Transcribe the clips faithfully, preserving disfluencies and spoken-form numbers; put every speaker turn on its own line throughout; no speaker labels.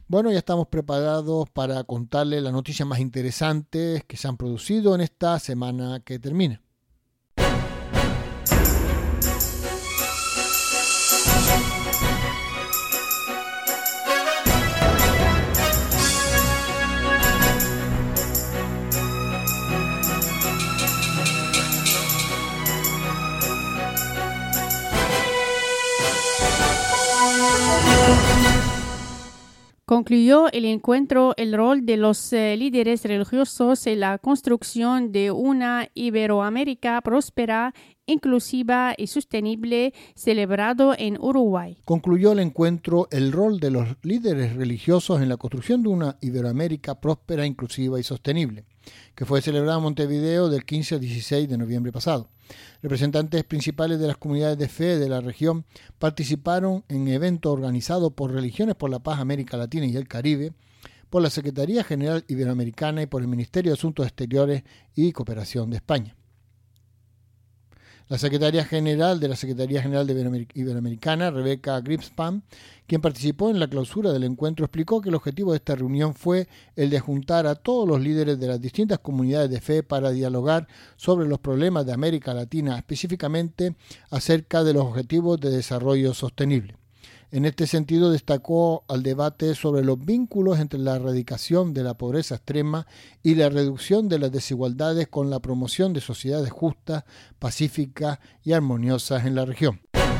Bueno, ya estamos preparados para contarles las noticias más interesantes que se han producido en esta semana que termina.
Concluyó el encuentro el rol de los eh, líderes religiosos en la construcción de una Iberoamérica próspera, inclusiva y sostenible, celebrado en Uruguay.
Concluyó el encuentro el rol de los líderes religiosos en la construcción de una Iberoamérica próspera, inclusiva y sostenible, que fue celebrado en Montevideo del quince al dieciséis de noviembre pasado. Representantes principales de las comunidades de fe de la región participaron en eventos organizados por Religiones por la Paz América Latina y el Caribe, por la Secretaría General Iberoamericana y por el Ministerio de Asuntos Exteriores y Cooperación de España. La secretaria general de la Secretaría General de Iberoamericana, Rebeca Gripspan, quien participó en la clausura del encuentro, explicó que el objetivo de esta reunión fue el de juntar a todos los líderes de las distintas comunidades de fe para dialogar sobre los problemas de América Latina, específicamente acerca de los objetivos de desarrollo sostenible. En este sentido, destacó al debate sobre los vínculos entre la erradicación de la pobreza extrema y la reducción de las desigualdades con la promoción de sociedades justas, pacíficas y armoniosas en la región.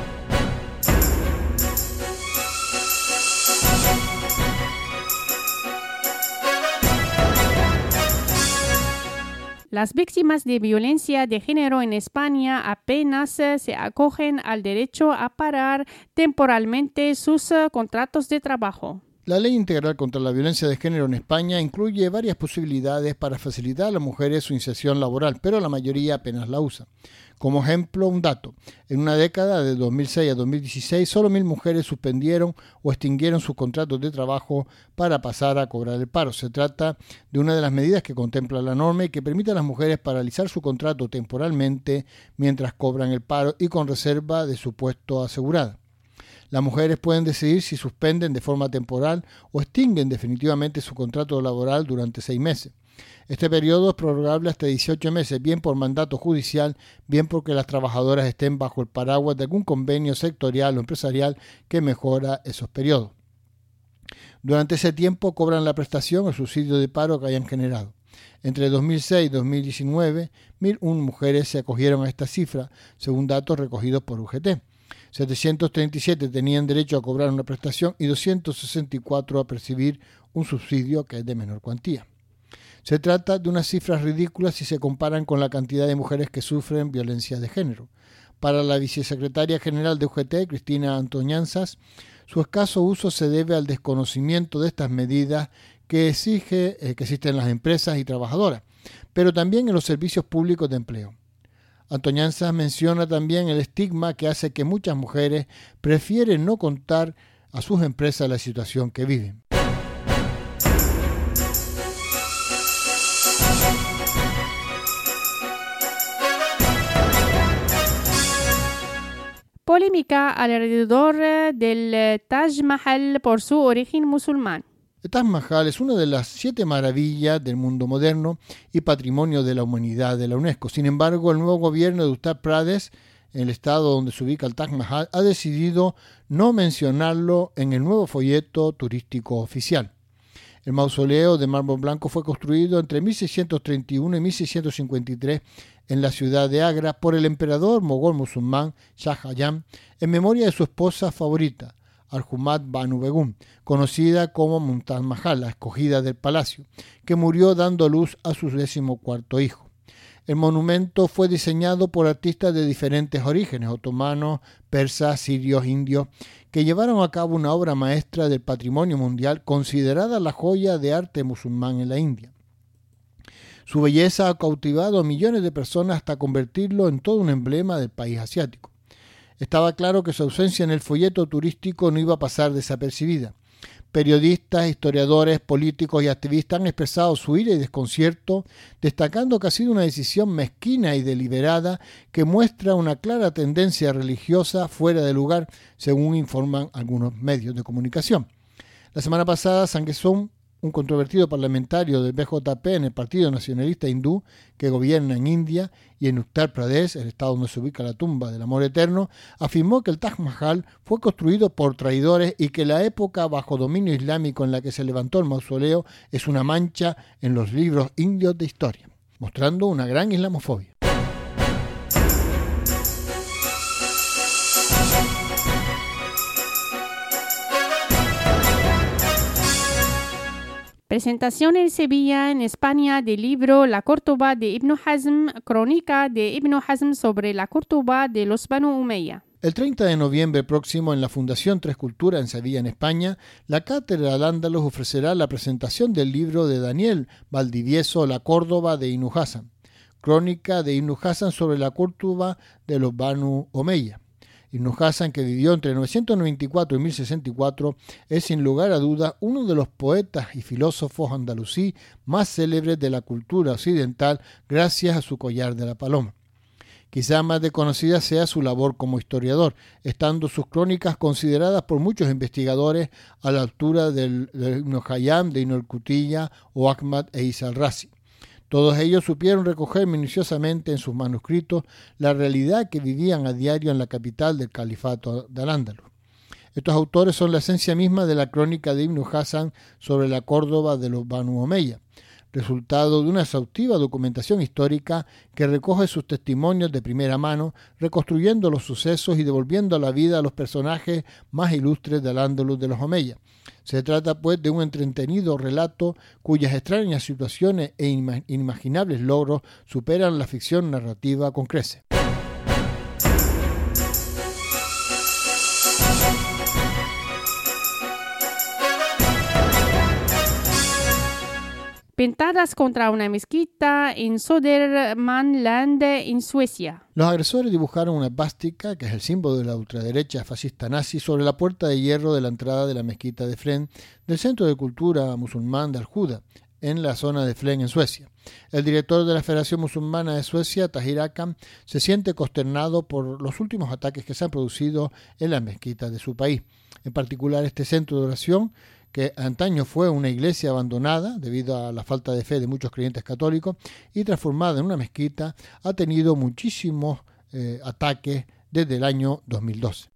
Las víctimas de violencia de género en España apenas se acogen al derecho a parar temporalmente sus contratos de trabajo.
La Ley Integral contra la Violencia de Género en España incluye varias posibilidades para facilitar a las mujeres su inserción laboral, pero la mayoría apenas la usa. Como ejemplo, un dato. En una década de dos mil seis a dos mil dieciséis, solo mil mujeres suspendieron o extinguieron sus contratos de trabajo para pasar a cobrar el paro. Se trata de una de las medidas que contempla la norma y que permite a las mujeres paralizar su contrato temporalmente mientras cobran el paro y con reserva de su puesto asegurado. Las mujeres pueden decidir si suspenden de forma temporal o extinguen definitivamente su contrato laboral durante seis meses. Este periodo es prorrogable hasta dieciocho meses, bien por mandato judicial, bien porque las trabajadoras estén bajo el paraguas de algún convenio sectorial o empresarial que mejora esos periodos. Durante ese tiempo cobran la prestación o subsidio de paro que hayan generado. Entre dos mil seis y dos mil diecinueve, mil una mujeres se acogieron a esta cifra, según datos recogidos por U G T. setecientos treinta y siete tenían derecho a cobrar una prestación y doscientos sesenta y cuatro a percibir un subsidio que es de menor cuantía. Se trata de unas cifras ridículas si se comparan con la cantidad de mujeres que sufren violencia de género. Para la vicesecretaria general de U G T, Cristina Antoñanzas, su escaso uso se debe al desconocimiento de estas medidas que exige eh, que existen en las empresas y trabajadoras, pero también en los servicios públicos de empleo. Antoñanzas menciona también el estigma que hace que muchas mujeres prefieren no contar a sus empresas la situación que viven.
Polémica alrededor del Taj Mahal por su origen musulmán.
El Taj Mahal es una de las siete maravillas del mundo moderno y patrimonio de la humanidad de la UNESCO. Sin embargo, el nuevo gobierno de Uttar Pradesh, en el estado donde se ubica el Taj Mahal, ha decidido no mencionarlo en el nuevo folleto turístico oficial. El mausoleo de mármol blanco fue construido entre mil seiscientos treinta y uno y mil seiscientos cincuenta y tres en la ciudad de Agra por el emperador mogol musulmán Shah Jahan en memoria de su esposa favorita, Arjumand Banu Begum, conocida como Mumtaz Mahal, la escogida del palacio, que murió dando luz a su decimocuarto hijo. El monumento fue diseñado por artistas de diferentes orígenes, otomanos, persas, sirios, indios, que llevaron a cabo una obra maestra del patrimonio mundial considerada la joya de arte musulmán en la India. Su belleza ha cautivado a millones de personas hasta convertirlo en todo un emblema del país asiático. Estaba claro que su ausencia en el folleto turístico no iba a pasar desapercibida. Periodistas, historiadores, políticos y activistas han expresado su ira y desconcierto, destacando que ha sido una decisión mezquina y deliberada que muestra una clara tendencia religiosa fuera de lugar, según informan algunos medios de comunicación. La semana pasada, Sanguesum, un controvertido parlamentario del B J P en el Partido Nacionalista Hindú que gobierna en India y en Uttar Pradesh, el estado donde se ubica la tumba del amor eterno, afirmó que el Taj Mahal fue construido por traidores y que la época bajo dominio islámico en la que se levantó el mausoleo es una mancha en los libros indios de historia, mostrando una gran islamofobia.
Presentación en Sevilla, en España, del libro La Córdoba de Ibn Hazm, crónica de Ibn Hazm sobre la Córdoba de los Banu Umayya.
El treinta de noviembre próximo, en la Fundación Tres Culturas en Sevilla, en España, la Cátedra Al-Ándalus ofrecerá la presentación del libro de Daniel Valdivieso, La Córdoba de Ibn Hazm, crónica de Ibn Hazm sobre la Córdoba de los Banu Umayya. Ibn Hazm, que vivió entre novecientos noventa y cuatro y mil sesenta y cuatro, es sin lugar a dudas uno de los poetas y filósofos andalusí más célebres de la cultura occidental gracias a su collar de la paloma. Quizá más desconocida sea su labor como historiador, estando sus crónicas consideradas por muchos investigadores a la altura del, del Ibn Khayyam, de Ibn al-Qutiyya o Ahmad e Isa al-Razi. Todos ellos supieron recoger minuciosamente en sus manuscritos la realidad que vivían a diario en la capital del califato de Al-Ándalus. Estos autores son la esencia misma de la crónica de Ibn Hazm sobre la Córdoba de los Banu Umayya, resultado de una exhaustiva documentación histórica que recoge sus testimonios de primera mano, reconstruyendo los sucesos y devolviendo a la vida a los personajes más ilustres del Al-Ándalus de los Omeyyas. Se trata, pues, de un entretenido relato cuyas extrañas situaciones e inimaginables logros superan la ficción narrativa con creces.
Pintadas contra una mezquita en Södermanland, en Suecia.
Los agresores dibujaron una esvástica, que es el símbolo de la ultraderecha fascista nazi, sobre la puerta de hierro de la entrada de la mezquita de Flen, del Centro de Cultura Musulmán de Al-Huda, en la zona de Flen, en Suecia. El director de la Federación Musulmana de Suecia, Tahir Akan, se siente consternado por los últimos ataques que se han producido en las mezquitas de su país. En particular, este centro de oración, que antaño fue una iglesia abandonada debido a la falta de fe de muchos creyentes católicos y transformada en una mezquita, ha tenido muchísimos eh, ataques desde el año dos mil doce.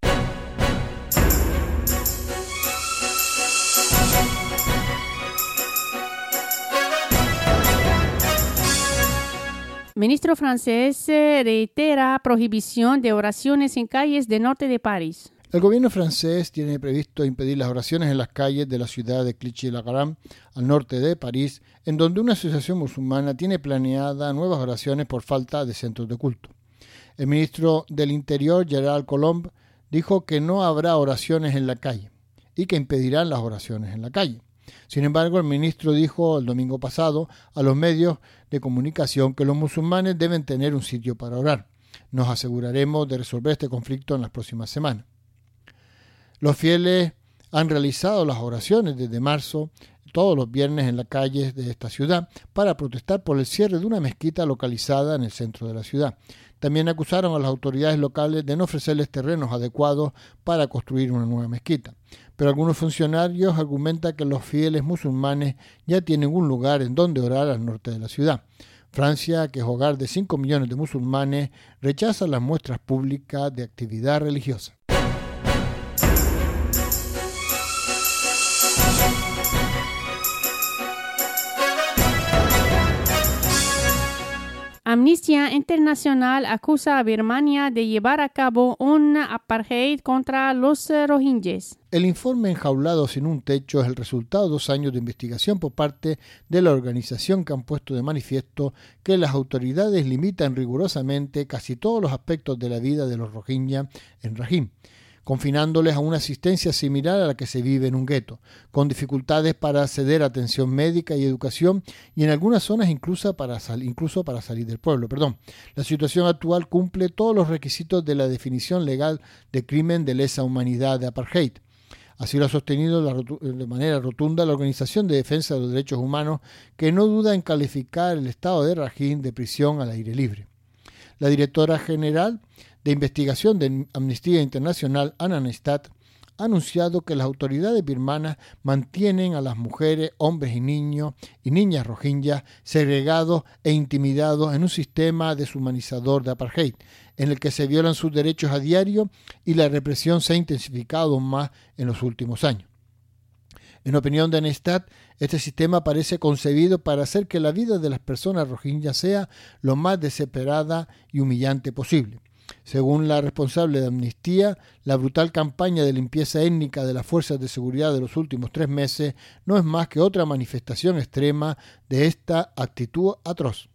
Ministro francés reitera prohibición de oraciones en calles del norte de París.
El gobierno francés tiene previsto impedir las oraciones en las calles de la ciudad de Clichy-la-Grande, al norte de París, en donde una asociación musulmana tiene planeada nuevas oraciones por falta de centros de culto. El ministro del Interior, Gerald Colomb, dijo que no habrá oraciones en la calle y que impedirán las oraciones en la calle. Sin embargo, el ministro dijo el domingo pasado a los medios de comunicación que los musulmanes deben tener un sitio para orar. Nos aseguraremos de resolver este conflicto en las próximas semanas. Los fieles han realizado las oraciones desde marzo, todos los viernes en las calles de esta ciudad, para protestar por el cierre de una mezquita localizada en el centro de la ciudad. También acusaron a las autoridades locales de no ofrecerles terrenos adecuados para construir una nueva mezquita. Pero algunos funcionarios argumentan que los fieles musulmanes ya tienen un lugar en donde orar al norte de la ciudad. Francia, que es hogar de cinco millones de musulmanes, rechaza las muestras públicas de actividad religiosa.
Amnistía Internacional acusa a Birmania de llevar a cabo un apartheid contra los rohingyas.
El informe Enjaulado sin un techo es el resultado de dos años de investigación por parte de la organización que han puesto de manifiesto que las autoridades limitan rigurosamente casi todos los aspectos de la vida de los rohingyas en Rakhine, confinándoles a una asistencia similar a la que se vive en un gueto, con dificultades para acceder a atención médica y educación y en algunas zonas incluso para, sal- incluso para salir del pueblo. Perdón. La situación actual cumple todos los requisitos de la definición legal de crimen de lesa humanidad de apartheid. Así lo ha sostenido la rotu- de manera rotunda la Organización de Defensa de los Derechos Humanos, que no duda en calificar el estado de Rakhine de prisión al aire libre. La directora general de investigación de Amnistía Internacional, Anna Neustadt, ha anunciado que las autoridades birmanas mantienen a las mujeres, hombres y niños y niñas rohingyas segregados e intimidados en un sistema deshumanizador de apartheid, en el que se violan sus derechos a diario y la represión se ha intensificado aún más en los últimos años. En opinión de Neustadt, este sistema parece concebido para hacer que la vida de las personas rohingyas sea lo más desesperada y humillante posible. Según la responsable de Amnistía, la brutal campaña de limpieza étnica de las fuerzas de seguridad de los últimos tres meses no es más que otra manifestación extrema de esta actitud atroz.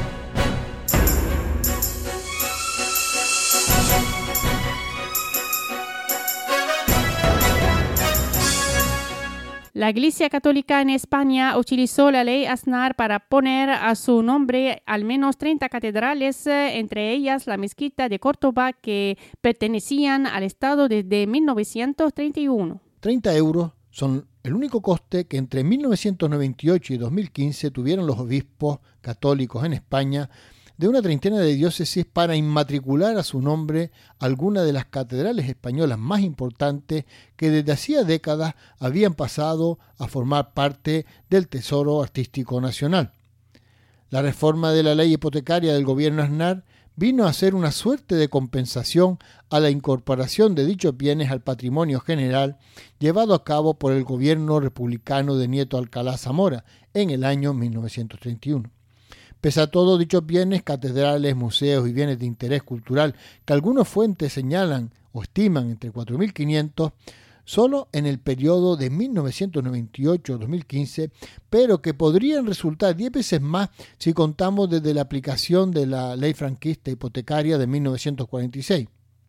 La Iglesia Católica en España utilizó la ley Aznar para poner a su nombre al menos treinta catedrales, entre ellas la mezquita de Córdoba, que pertenecían al Estado desde mil novecientos treinta y uno.
treinta euros son el único coste que entre mil novecientos noventa y ocho y dos mil quince tuvieron los obispos católicos en España de una treintena de diócesis para inmatricular a su nombre algunas de las catedrales españolas más importantes que desde hacía décadas habían pasado a formar parte del tesoro artístico nacional. La reforma de la ley hipotecaria del gobierno Aznar vino a ser una suerte de compensación a la incorporación de dichos bienes al patrimonio general llevado a cabo por el gobierno republicano de Nieto Alcalá Zamora en el año mil novecientos treinta y uno. Pese a todo, dichos bienes, catedrales, museos y bienes de interés cultural que algunas fuentes señalan o estiman entre cuatro mil quinientos, solo en el periodo de mil novecientos noventa y ocho a dos mil quince, pero que podrían resultar diez veces más si contamos desde la aplicación de la ley franquista hipotecaria de mil novecientos cuarenta y seis.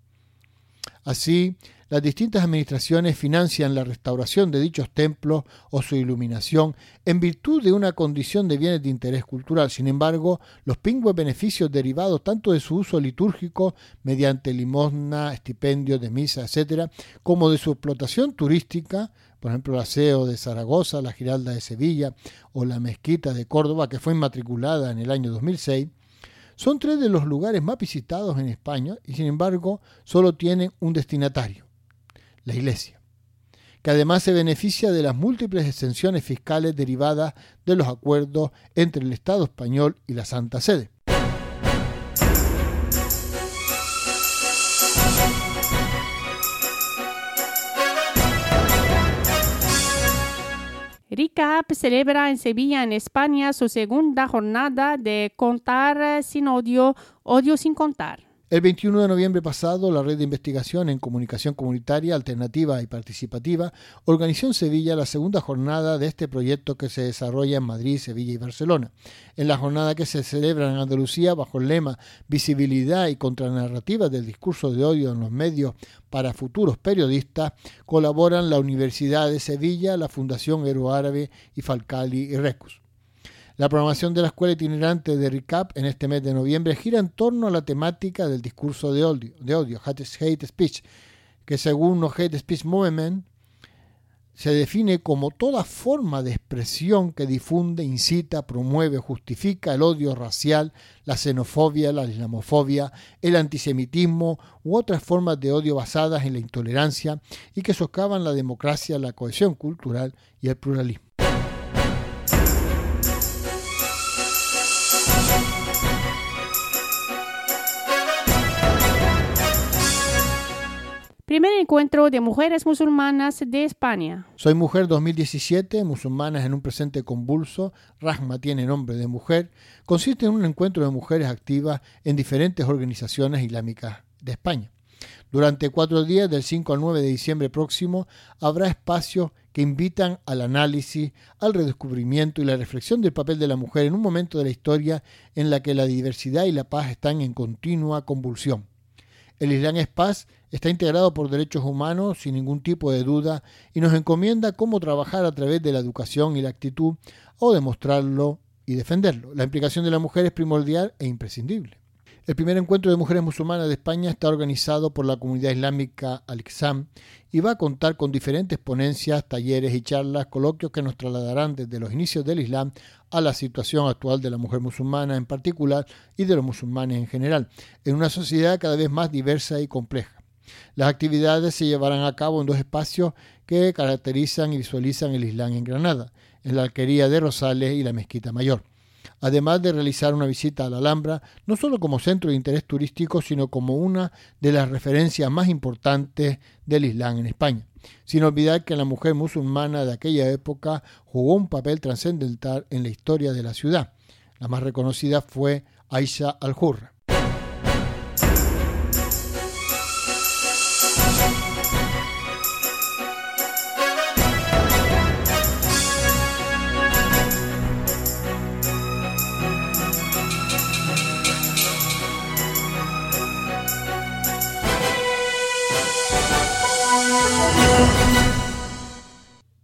Así, las distintas administraciones financian la restauración de dichos templos o su iluminación en virtud de una condición de bienes de interés cultural. Sin embargo, los pingües beneficios derivados tanto de su uso litúrgico mediante limosna, estipendios de misa, etcétera, como de su explotación turística, por ejemplo, el aseo de Zaragoza, la Giralda de Sevilla o la Mezquita de Córdoba, que fue inmatriculada en el año dos mil seis, son tres de los lugares más visitados en España y, sin embargo, solo tienen un destinatario: la Iglesia, que además se beneficia de las múltiples exenciones fiscales derivadas de los acuerdos entre el Estado español y la Santa Sede.
RICAP celebra en Sevilla, en España, su segunda jornada de Contar sin odio, odio sin contar.
El veintiuno de noviembre pasado, la Red de Investigación en Comunicación Comunitaria, Alternativa y Participativa organizó en Sevilla la segunda jornada de este proyecto que se desarrolla en Madrid, Sevilla y Barcelona. En la jornada que se celebra en Andalucía bajo el lema Visibilidad y Contranarrativa del Discurso de Odio en los Medios para Futuros Periodistas, colaboran la Universidad de Sevilla, la Fundación Euroárabe y Falcali y Recus. La programación de la Escuela Itinerante de RICAP en este mes de noviembre gira en torno a la temática del discurso de odio, de odio hate speech, que según No Hate Speech Movement se define como toda forma de expresión que difunde, incita, promueve, justifica el odio racial, la xenofobia, la islamofobia, el antisemitismo u otras formas de odio basadas en la intolerancia y que socavan la democracia, la cohesión cultural y el pluralismo.
Primer encuentro de mujeres musulmanas de España.
Soy Mujer dos mil diecisiete, musulmanas en un presente convulso, Rahma tiene nombre de mujer, consiste en un encuentro de mujeres activas en diferentes organizaciones islámicas de España. Durante cuatro días, del cinco al nueve de diciembre próximo, habrá espacios que invitan al análisis, al redescubrimiento y la reflexión del papel de la mujer en un momento de la historia en la que la diversidad y la paz están en continua convulsión. El Islam es paz, está integrado por derechos humanos sin ningún tipo de duda y nos encomienda cómo trabajar a través de la educación y la actitud o demostrarlo y defenderlo. La implicación de la mujer es primordial e imprescindible. El primer encuentro de mujeres musulmanas de España está organizado por la comunidad islámica Al-Iqsam y va a contar con diferentes ponencias, talleres y charlas, coloquios que nos trasladarán desde los inicios del Islam a la situación actual de la mujer musulmana en particular y de los musulmanes en general, en una sociedad cada vez más diversa y compleja. Las actividades se llevarán a cabo en dos espacios que caracterizan y visualizan el Islam en Granada, en la Alquería de Rosales y la Mezquita Mayor, además de realizar una visita a la Alhambra, no solo como centro de interés turístico, sino como una de las referencias más importantes del Islam en España, sin olvidar que la mujer musulmana de aquella época jugó un papel trascendental en la historia de la ciudad. La más reconocida fue Aisha al-Hurra.